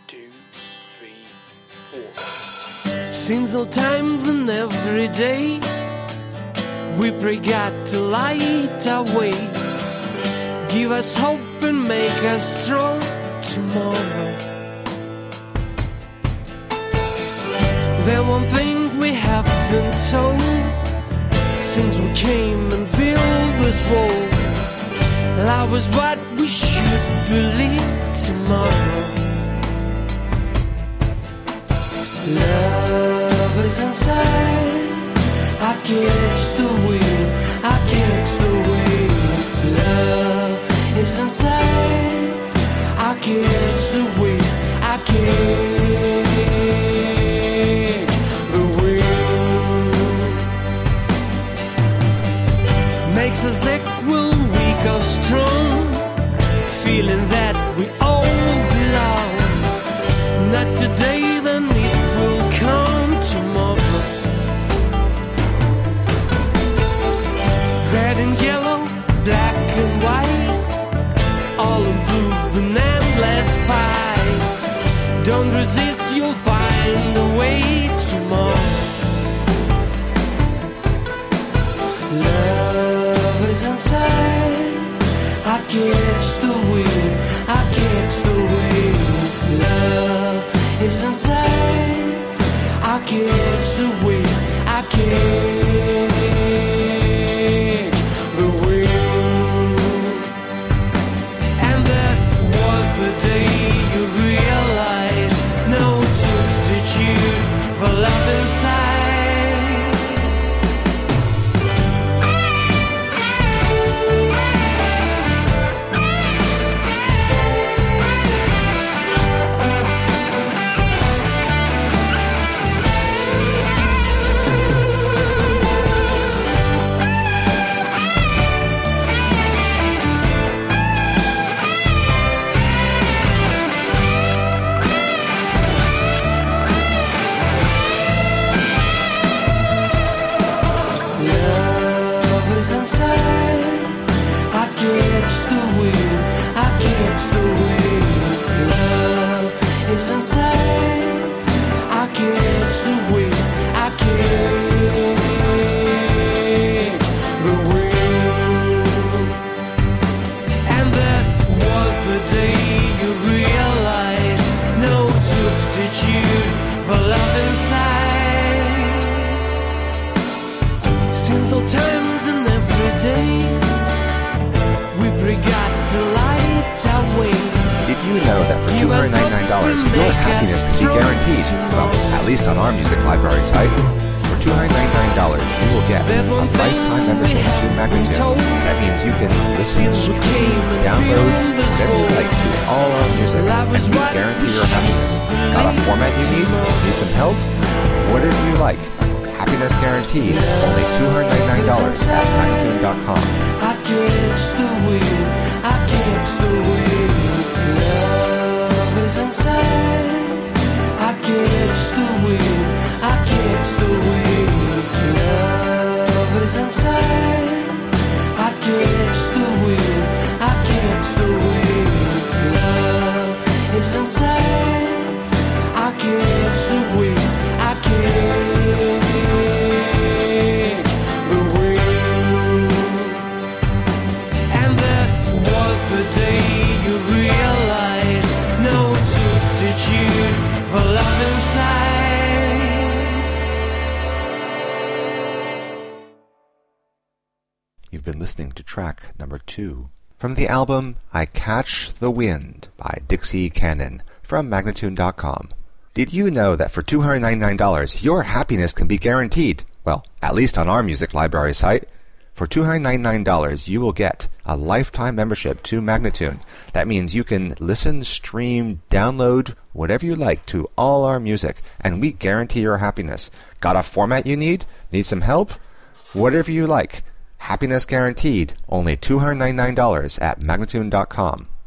2, 3, 4. Since all times and every day, we pray God to light our way, give us hope and make us strong tomorrow. The one thing we have been told since we came and built this wall, love is what we should believe tomorrow. Love is inside, I catch the wind, I catch the wind. Love is inside, I catch the wind, I catch the wind. Makes us sick, will weak or strong, feeling that we all belong. Not today, then it will come tomorrow. Red and yellow, black and white, all improved in endless fight. Don't resist, you'll find a way tomorrow. Love is inside, I catch the wind, I catch the wind. Love is inside, I catch the wind, I catch the wind. And that was the day you realize no substitute for love inside. Since all times and every day, we pray God to light our way. Did you know that for $299, your happiness can be guaranteed? Well, at least on our music library site. For $299, you will get a lifetime membership to Magnatune. That means you can listen, stream, download, whatever you like to all our music, and we guarantee your happiness. Got a format you need? Need some help? Whatever you like. Happiness guaranteed. Only $299 at Magnatune.com. I catch the wind, I catch the wind. Love is inside, I catch the wind, I catch the wind. Love is inside, I catch the wind, I catch the wind. Love is inside, I catch the wind, I catch the wind. And that was the day you realized no substitute for love inside. You've been listening to track number 2 from the album I Catch the Wind by Dixie Cannon from Magnatune.com. Did you know that for $299, your happiness can be guaranteed? Well, at least on our music library site. For $299, you will get a lifetime membership to Magnatune. That means you can listen, stream, download, whatever you like to all our music, and we guarantee your happiness. Got a format you need? Need some help? Whatever you like. Happiness guaranteed. Only $299 at Magnatune.com.